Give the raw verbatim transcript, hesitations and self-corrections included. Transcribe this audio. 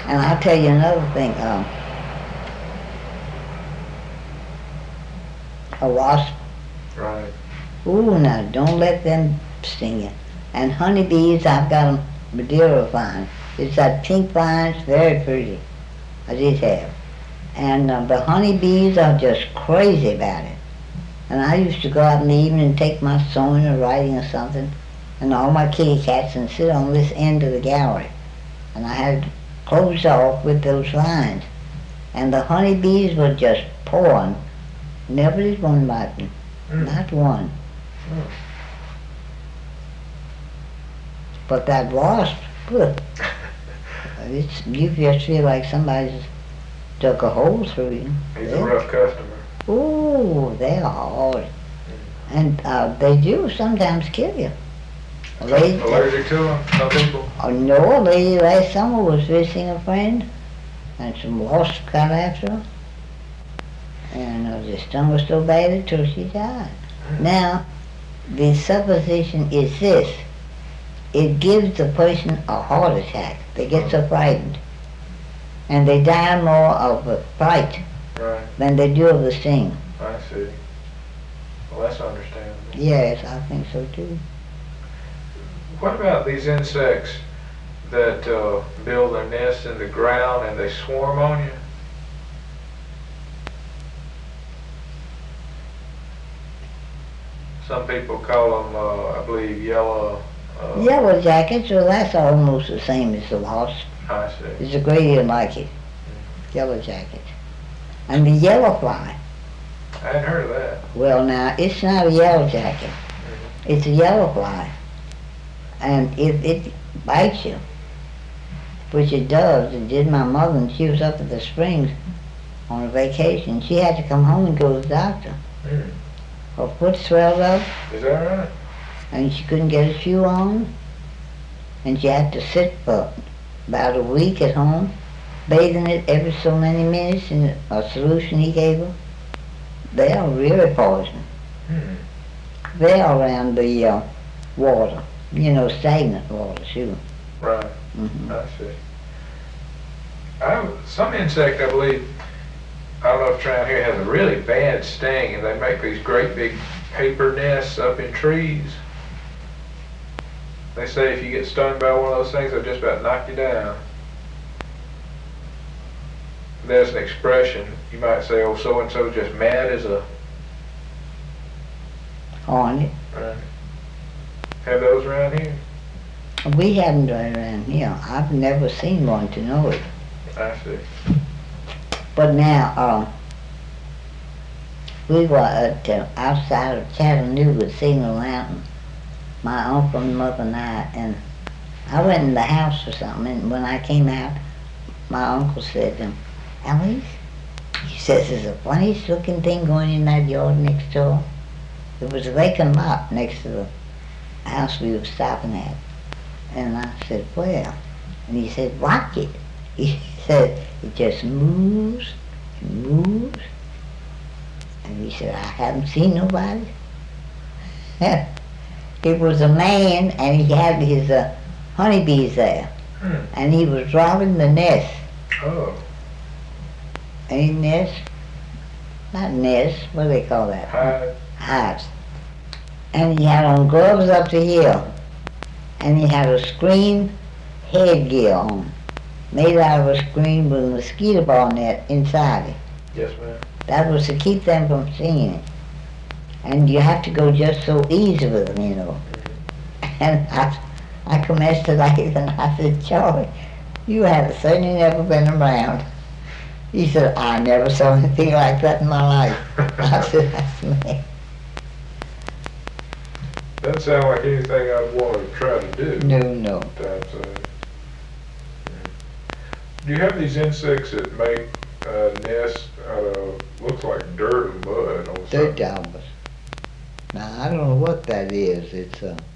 And I'll tell you another thing. Um, a wasp. Right. Ooh, now don't let them sting you. And honeybees, I've got them Madeira vine. It's that pink vine, it's very pretty. I did have. And uh, the honeybees are just crazy about it. And I used to go out in the evening and take my sewing or writing or something, and all my kitty cats, and sit on this end of the gallery. And I had closed off with those vines. And the honeybees were just pouring. Never did one bite me. Mm. Not one. Mm. But that wasp, good. It's, you just feel like somebody's dug a hole through you. He's They're, a rough customer. Ooh, they are hard. And uh, they do sometimes kill you. A lady, allergic to them, some people? Oh, no, a lady last summer was visiting a friend, and some wasps got after her. And uh, the stung was so bad until she died. Mm. Now, the supposition is this. It gives the person a heart attack. They get so frightened. And they die more of a fright right. than they do of the sting. I see. Well, that's understandable. Yes, I think so too. What about these insects that uh, build their nests in the ground and they swarm on you? Some people call them, uh, I believe, yellow... Uh, yellow jackets, well, that's almost the same as the wasp. I see. It's a great deal like it. Mm-hmm. Yellow jacket. And the yellow fly. I hadn't heard of that. Well, now, it's not a yellow jacket. Mm-hmm. It's a yellow fly. And if it bites you, which it does, it did my mother, and she was up at the Springs on a vacation. She had to come home and go to the doctor. Mm. Her foot swelled up. Is that right? And she couldn't get a shoe on. And she had to sit for about a week at home, bathing it every so many minutes in a solution he gave her. They are really poison. Hmm. They are around the uh, water, you know, stagnant water, too. Right. Mm-hmm. I see. I, some insect, I believe, I don't know if around here has a really bad sting, and they make these great big paper nests up in trees. They say if you get stung by one of those things, they'll just about knock you down. There's an expression. You might say, oh, so-and-so just mad as a... hornet. Right. Have those around here? We haven't right around here. I've never seen one to know it. I see. But now, um, we were at, uh, outside of Chattanooga, Signal Mountain, my uncle and mother and I, and I went in the house or something, and when I came out, my uncle said to him, Alice, he says, there's a funniest looking thing going in that yard next door. There was a vacant lot next to the house we were stopping at. And I said, well, and he said, watch it. He said, it just moves and moves. And he said, I haven't seen nobody. It was a man, and he had his uh, honeybees there. Hmm. And he was robbing the nest. Oh. Any nest? Not nest, what do they call that? Hive. Hives. And he had on gloves up to here. And he had a screen headgear on, made out of a screen with a mosquito ball net inside it. Yes, ma'am. That was to keep them from seeing it. And you have to go just so easy with them, you know. Mm-hmm. And I, I commenced to like it, and I said, Charlie, you have certainly never been around. He said, I never saw anything like that in my life. I said, that's me. Doesn't sound like anything I'd want to try to do. No, no. That's, uh, do you have these insects that make uh, nests out of, looks like dirt and mud on dirt dollars. Now, I don't know what that is. It's a... Uh,